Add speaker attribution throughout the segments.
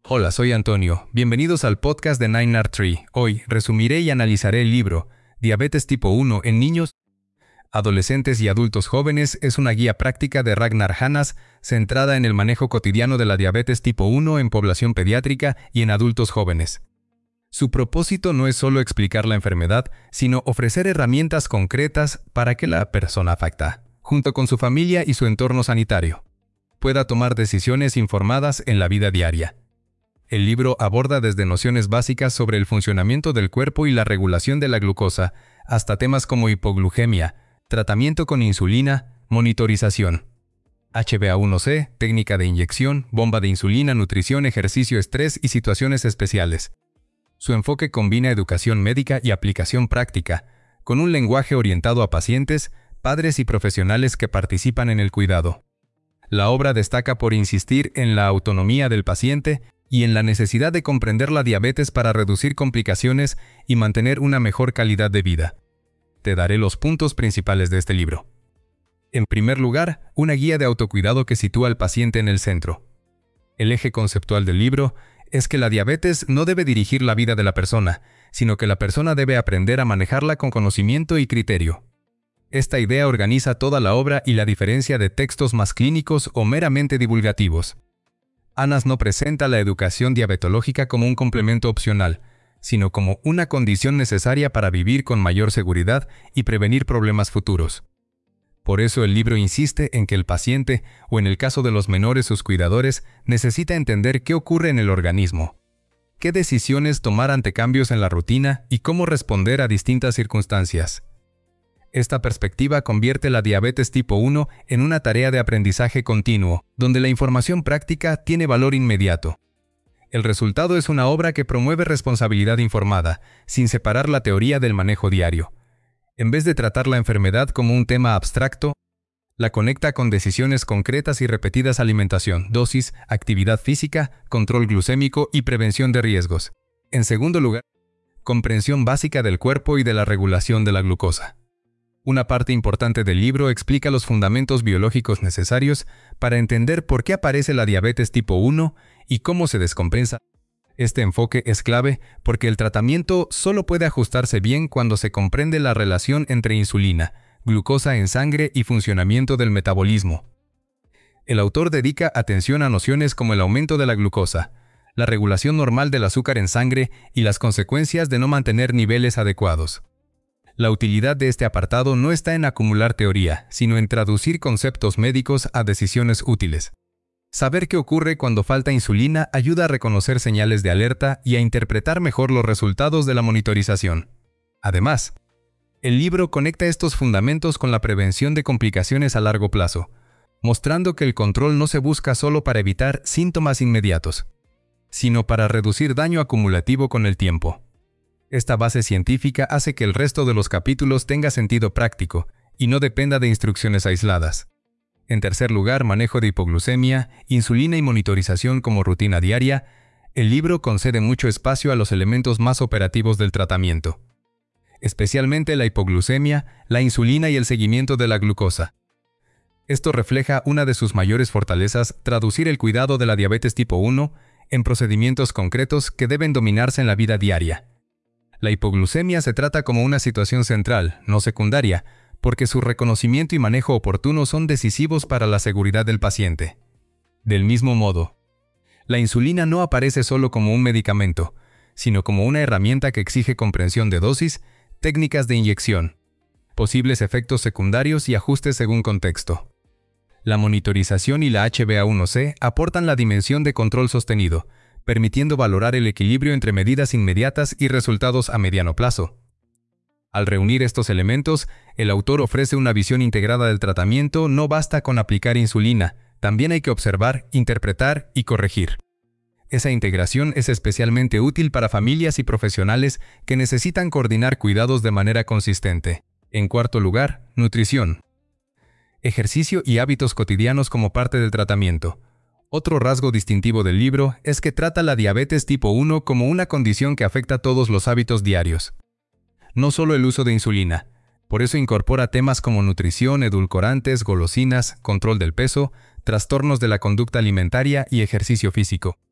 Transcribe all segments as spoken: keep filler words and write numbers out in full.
Speaker 1: Hola, soy Antonio. Bienvenidos al podcast de Nine R Tree. Hoy resumiré y analizaré el libro Diabetes tipo uno en niños, adolescentes y adultos jóvenes. Es una guía práctica de Ragnar Hannas centrada en el manejo cotidiano de la diabetes tipo uno en población pediátrica y en adultos jóvenes. Su propósito no es solo explicar la enfermedad, sino ofrecer herramientas concretas para que la persona afectada, junto con su familia y su entorno sanitario, pueda tomar decisiones informadas en la vida diaria. El libro aborda desde nociones básicas sobre el funcionamiento del cuerpo y la regulación de la glucosa, hasta temas como hipoglucemia, tratamiento con insulina, monitorización, H b A uno C, técnica de inyección, bomba de insulina, nutrición, ejercicio, estrés y situaciones especiales. Su enfoque combina educación médica y aplicación práctica, con un lenguaje orientado a pacientes, padres y profesionales que participan en el cuidado. La obra destaca por insistir en la autonomía del paciente y en la necesidad de comprender la diabetes para reducir complicaciones y mantener una mejor calidad de vida. Te daré los puntos principales de este libro. En primer lugar, una guía de autocuidado que sitúa al paciente en el centro. El eje conceptual del libro es que la diabetes no debe dirigir la vida de la persona, sino que la persona debe aprender a manejarla con conocimiento y criterio. Esta idea organiza toda la obra y la diferencia de textos más clínicos o meramente divulgativos. Hannas no presenta la educación diabetológica como un complemento opcional, sino como una condición necesaria para vivir con mayor seguridad y prevenir problemas futuros. Por eso el libro insiste en que el paciente, o en el caso de los menores sus cuidadores, necesita entender qué ocurre en el organismo, qué decisiones tomar ante cambios en la rutina y cómo responder a distintas circunstancias. Esta perspectiva convierte la diabetes tipo uno en una tarea de aprendizaje continuo, donde la información práctica tiene valor inmediato. El resultado es una obra que promueve responsabilidad informada, sin separar la teoría del manejo diario. En vez de tratar la enfermedad como un tema abstracto, la conecta con decisiones concretas y repetidas: alimentación, dosis, actividad física, control glucémico y prevención de riesgos. En segundo lugar, comprensión básica del cuerpo y de la regulación de la glucosa. Una parte importante del libro explica los fundamentos biológicos necesarios para entender por qué aparece la diabetes tipo uno y cómo se descompensa. Este enfoque es clave porque el tratamiento solo puede ajustarse bien cuando se comprende la relación entre insulina, glucosa en sangre y funcionamiento del metabolismo. El autor dedica atención a nociones como el aumento de la glucosa, la regulación normal del azúcar en sangre y las consecuencias de no mantener niveles adecuados. La utilidad de este apartado no está en acumular teoría, sino en traducir conceptos médicos a decisiones útiles. Saber qué ocurre cuando falta insulina ayuda a reconocer señales de alerta y a interpretar mejor los resultados de la monitorización. Además, el libro conecta estos fundamentos con la prevención de complicaciones a largo plazo, mostrando que el control no se busca solo para evitar síntomas inmediatos, sino para reducir daño acumulativo con el tiempo. Esta base científica hace que el resto de los capítulos tenga sentido práctico y no dependa de instrucciones aisladas. En tercer lugar, manejo de hipoglucemia, insulina y monitorización como rutina diaria. El libro concede mucho espacio a los elementos más operativos del tratamiento, especialmente la hipoglucemia, la insulina y el seguimiento de la glucosa. Esto refleja una de sus mayores fortalezas: traducir el cuidado de la diabetes tipo uno en procedimientos concretos que deben dominarse en la vida diaria. La hipoglucemia se trata como una situación central, no secundaria, porque su reconocimiento y manejo oportuno son decisivos para la seguridad del paciente. Del mismo modo, la insulina no aparece solo como un medicamento, sino como una herramienta que exige comprensión de dosis, técnicas de inyección, posibles efectos secundarios y ajustes según contexto. La monitorización y la H b A uno C aportan la dimensión de control sostenido, permitiendo valorar el equilibrio entre medidas inmediatas y resultados a mediano plazo. Al reunir estos elementos, el autor ofrece una visión integrada del tratamiento. No basta con aplicar insulina, también hay que observar, interpretar y corregir. Esa integración es especialmente útil para familias y profesionales que necesitan coordinar cuidados de manera consistente. En cuarto lugar, nutrición. Ejercicio y hábitos cotidianos como parte del tratamiento. Otro rasgo distintivo del libro es que trata la diabetes tipo uno como una condición que afecta todos los hábitos diarios, no solo el uso de insulina. Por eso incorpora temas como nutrición, edulcorantes, golosinas, control del peso, trastornos de la conducta alimentaria y ejercicio físico.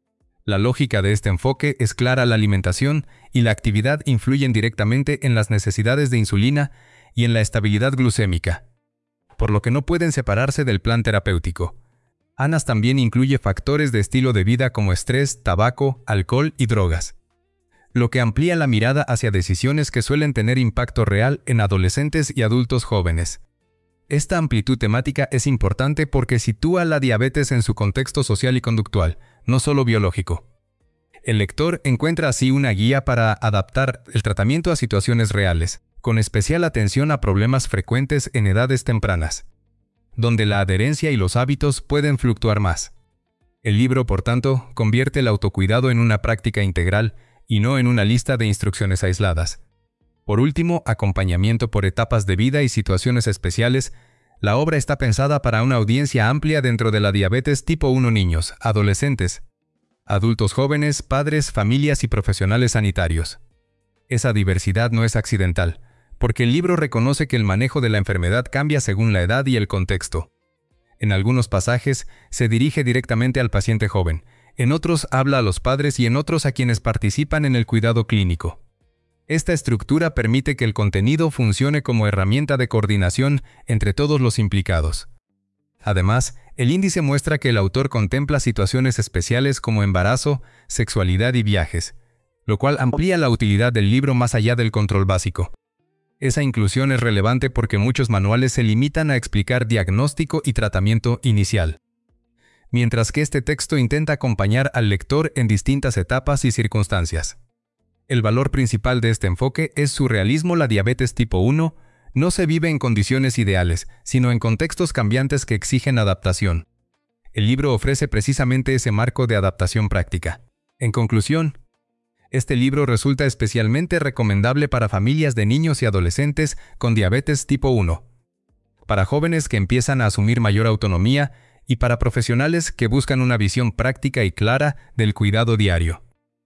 Speaker 1: La lógica de este enfoque es clara: la alimentación y la actividad influyen directamente en las necesidades de insulina y en la estabilidad glucémica, por lo que no pueden separarse del plan terapéutico. ANAS también incluye factores de estilo de vida como estrés, tabaco, alcohol y drogas, lo que amplía la mirada hacia decisiones que suelen tener impacto real en adolescentes y adultos jóvenes. Esta amplitud temática es importante porque sitúa la diabetes en su contexto social y conductual, no solo biológico. El lector encuentra así una guía para adaptar el tratamiento a situaciones reales, con especial atención a problemas frecuentes en edades tempranas, donde la adherencia y los hábitos pueden fluctuar más. El libro, por tanto, convierte el autocuidado en una práctica integral y no en una lista de instrucciones aisladas. Por último, acompañamiento por etapas de vida y situaciones especiales. La obra está pensada para una audiencia amplia dentro de la diabetes tipo uno: niños, adolescentes, adultos jóvenes, padres, familias y profesionales sanitarios. Esa diversidad no es accidental, porque el libro reconoce que el manejo de la enfermedad cambia según la edad y el contexto. En algunos pasajes se dirige directamente al paciente joven, en otros habla a los padres y en otros a quienes participan en el cuidado clínico. Esta estructura permite que el contenido funcione como herramienta de coordinación entre todos los implicados. Además, el índice muestra que el autor contempla situaciones especiales como embarazo, sexualidad y viajes, lo cual amplía la utilidad del libro más allá del control básico. Esa inclusión es relevante porque muchos manuales se limitan a explicar diagnóstico y tratamiento inicial, mientras que este texto intenta acompañar al lector en distintas etapas y circunstancias. El valor principal de este enfoque es su realismo. La diabetes tipo uno no se vive en condiciones ideales, sino en contextos cambiantes que exigen adaptación. El libro ofrece precisamente ese marco de adaptación práctica. En conclusión, este libro resulta especialmente recomendable para familias de niños y adolescentes con diabetes tipo uno, para jóvenes que empiezan a asumir mayor autonomía y para profesionales que buscan una visión práctica y clara del cuidado diario.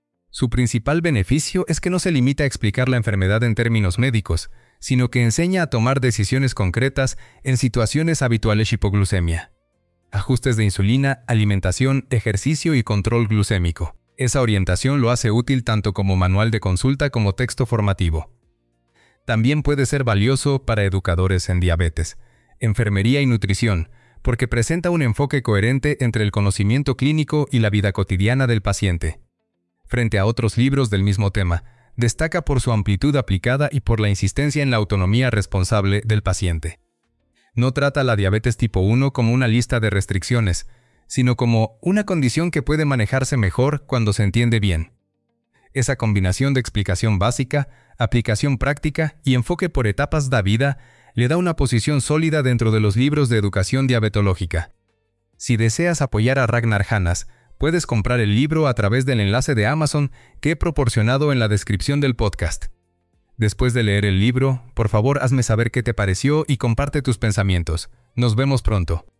Speaker 1: Su principal beneficio es que no se limita a explicar la enfermedad en términos médicos, sino que enseña a tomar decisiones concretas en situaciones habituales: hipoglucemia, ajustes de insulina, alimentación, ejercicio y control glucémico. Esa orientación lo hace útil tanto como manual de consulta como texto formativo. También puede ser valioso para educadores en diabetes, enfermería y nutrición, porque presenta un enfoque coherente entre el conocimiento clínico y la vida cotidiana del paciente. Frente a otros libros del mismo tema, destaca por su amplitud aplicada y por la insistencia en la autonomía responsable del paciente. No trata la diabetes tipo uno como una lista de restricciones, sino como una condición que puede manejarse mejor cuando se entiende bien. Esa combinación de explicación básica, aplicación práctica y enfoque por etapas da vida le da una posición sólida dentro de los libros de educación diabetológica. Si deseas apoyar a Ragnar Hannas, puedes comprar el libro a través del enlace de Amazon que he proporcionado en la descripción del podcast. Después de leer el libro, por favor hazme saber qué te pareció y comparte tus pensamientos. Nos vemos pronto.